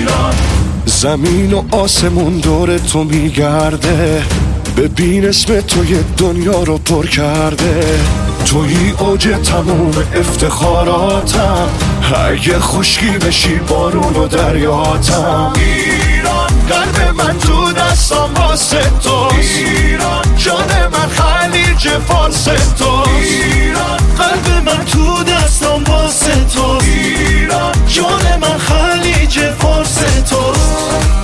زمین و آسمون دور تو میگرده، ببین اسم تو یه دنیا رو پر کرده. توی اوج تموم افتخاراتم، اگه خشکی بشی بارون و دریاتم. ایران قلب من تو دستم واسه توست، ایران جان من خلیج فارس توست، ایران قلب من تو دستم واسه توست، ایران جان من خلیج فارس توست.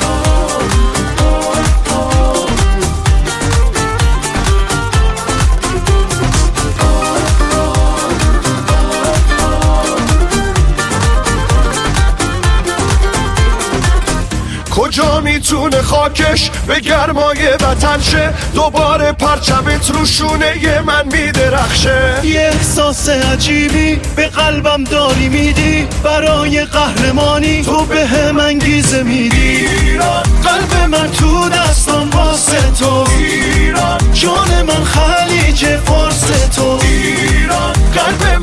کجا میتونه خاکش به گرمای وطن شه، دوباره پرچمت رو شونه من میدرخشه. یه احساس عجیبی به قلبم داری میدی، برای قهرمانی تو به هم انگیزه میدی. ایران قلب من تو دستم واسه تو، ایران جان من خلیج فارس تو، ایران قلب